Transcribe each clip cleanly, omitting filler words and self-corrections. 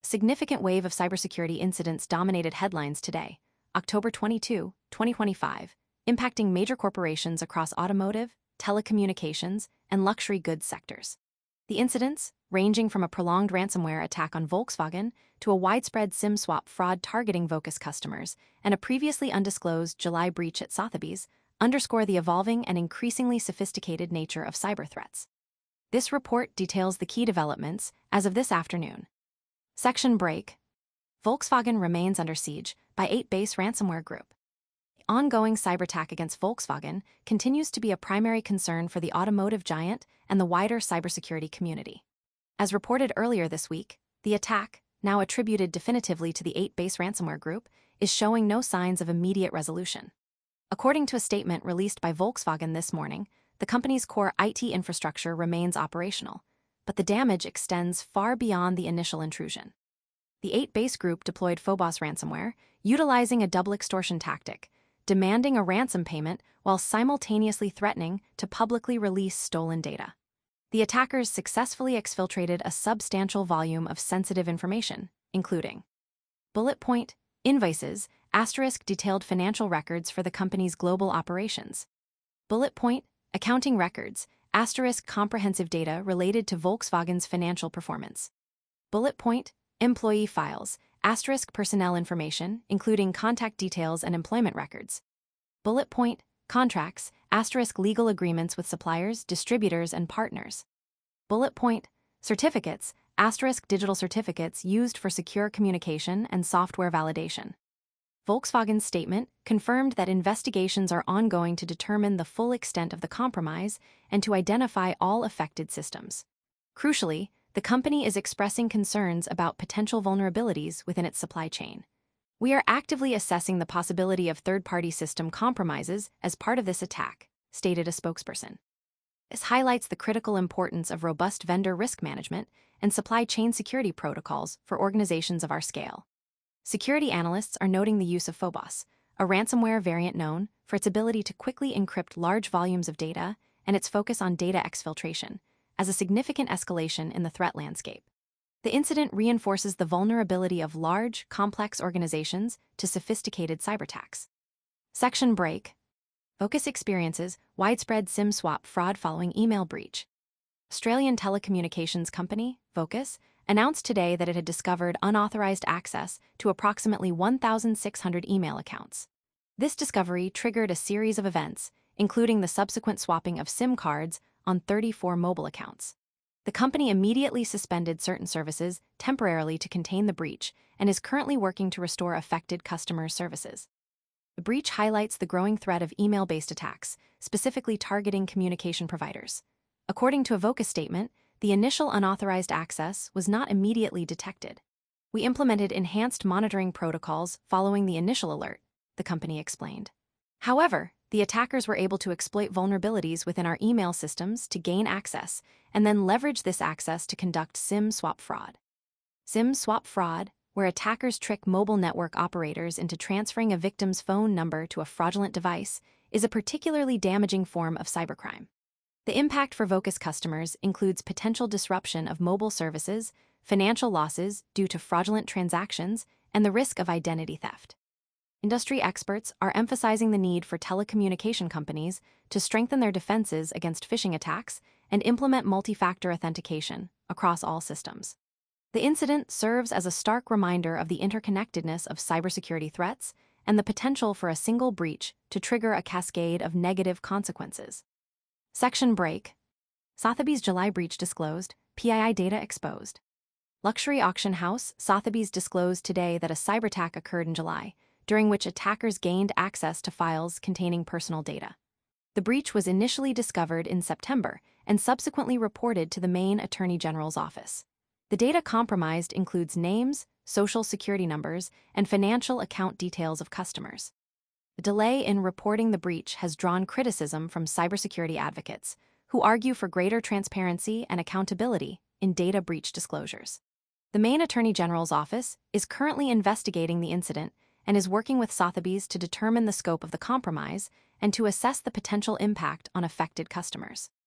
Significant wave of cybersecurity incidents dominated headlines today, October 22, 2025, impacting major corporations across automotive, telecommunications, and luxury goods sectors. The incidents, ranging from a prolonged ransomware attack on Volkswagen to a widespread SIM swap fraud targeting Vocus customers and a previously undisclosed July breach at Sotheby's, underscore the evolving and increasingly sophisticated nature of cyber threats. This report details the key developments as of this afternoon. Section Break. Volkswagen remains under siege by 8base ransomware group. The ongoing cyberattack against Volkswagen continues to be a primary concern for the automotive giant and the wider cybersecurity community. As reported earlier this week, the attack, now attributed definitively to the 8base ransomware group, is showing no signs of immediate resolution. According to a statement released by Volkswagen this morning, the company's core IT infrastructure remains operational, but the damage extends far beyond the initial intrusion. The 8base group deployed Phobos ransomware, utilizing a double extortion tactic, demanding a ransom payment while simultaneously threatening to publicly release stolen data. The attackers successfully exfiltrated a substantial volume of sensitive information, including bullet point, invoices, detailed financial records for the company's global operations, bullet point, accounting records, comprehensive data related to Volkswagen's financial performance, bullet point, employee files, personnel information, including contact details and employment records, bullet point, contracts, legal agreements with suppliers, distributors, and partners, bullet point, certificates, digital certificates used for secure communication and software validation. Volkswagen's statement confirmed that investigations are ongoing to determine the full extent of the compromise and to identify all affected systems. Crucially, the company is expressing concerns about potential vulnerabilities within its supply chain. We are actively assessing the possibility of third-party system compromises as part of this attack, stated a spokesperson. This highlights the critical importance of robust vendor risk management and supply chain security protocols for organizations of our scale. Security analysts are noting the use of Phobos, a ransomware variant known for its ability to quickly encrypt large volumes of data and its focus on data exfiltration, as a significant escalation in the threat landscape. The incident reinforces the vulnerability of large, complex organizations to sophisticated cyberattacks. Section Break. Vocus experiences widespread SIM swap fraud following email breach. Australian telecommunications company, Vocus, announced today that it had discovered unauthorized access to approximately 1,600 email accounts. This discovery triggered a series of events, including the subsequent swapping of SIM cards on 34 mobile accounts. The company immediately suspended certain services temporarily to contain the breach and is currently working to restore affected customer services. The breach highlights the growing threat of email-based attacks, specifically targeting communication providers. According to a Vocus statement, the initial unauthorized access was not immediately detected. We implemented enhanced monitoring protocols following the initial alert, the company explained. However, the attackers were able to exploit vulnerabilities within our email systems to gain access and then leverage this access to conduct SIM swap fraud. SIM swap fraud, where attackers trick mobile network operators into transferring a victim's phone number to a fraudulent device, is a particularly damaging form of cybercrime. The impact for Vocus customers includes potential disruption of mobile services, financial losses due to fraudulent transactions, and the risk of identity theft. Industry experts are emphasizing the need for telecommunication companies to strengthen their defenses against phishing attacks and implement multi-factor authentication across all systems. The incident serves as a stark reminder of the interconnectedness of cybersecurity threats and the potential for a single breach to trigger a cascade of negative consequences. Section Break. Sotheby's July breach disclosed, PII data exposed. Luxury auction house Sotheby's disclosed today that a cyberattack occurred in July, during which attackers gained access to files containing personal data. The breach was initially discovered in September and subsequently reported to the Maine Attorney General's office. The data compromised includes names, social security numbers, and financial account details of customers. The delay in reporting the breach has drawn criticism from cybersecurity advocates, who argue for greater transparency and accountability in data breach disclosures. The Maine Attorney General's office is currently investigating the incident and is working with Sotheby's to determine the scope of the compromise and to assess the potential impact on affected customers.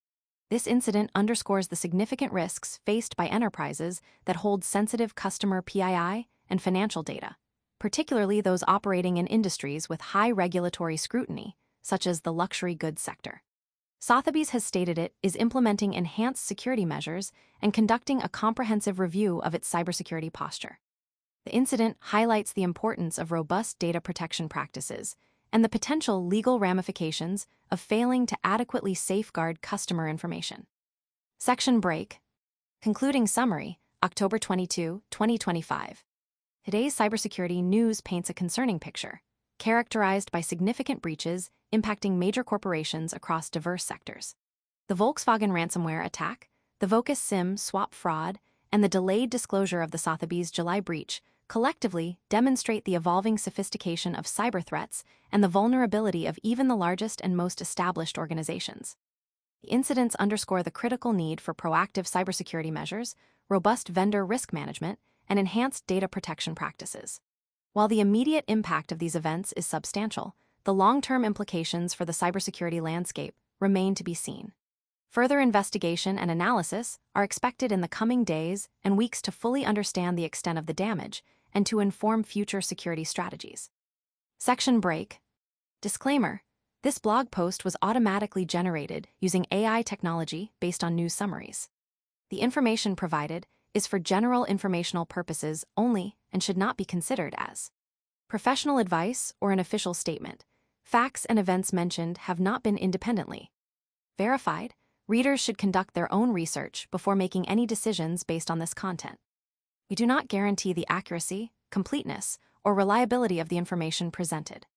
This incident underscores the significant risks faced by enterprises that hold sensitive customer PII and financial data, particularly those operating in industries with high regulatory scrutiny, such as the luxury goods sector. Sotheby's has stated it is implementing enhanced security measures and conducting a comprehensive review of its cybersecurity posture. The incident highlights the importance of robust data protection practices and the potential legal ramifications of failing to adequately safeguard customer information. Section Break. Concluding summary, October 22, 2025. Today's cybersecurity news paints a concerning picture, characterized by significant breaches impacting major corporations across diverse sectors. The Volkswagen ransomware attack, the Vocus SIM swap fraud, and the delayed disclosure of the Sotheby's July breach collectively demonstrate the evolving sophistication of cyber threats and the vulnerability of even the largest and most established organizations. The incidents underscore the critical need for proactive cybersecurity measures, robust vendor risk management, and enhanced data protection practices. While the immediate impact of these events is substantial, the long-term implications for the cybersecurity landscape remain to be seen. Further investigation and analysis are expected in the coming days and weeks to fully understand the extent of the damage and to inform future security strategies. Section Break. Disclaimer: this blog post was automatically generated using AI technology based on news summaries. The information provided is for general informational purposes only and should not be considered as professional advice or an official statement. Facts and events mentioned have not been independently verified. Readers should conduct their own research before making any decisions based on this content. We do not guarantee the accuracy, completeness, or reliability of the information presented.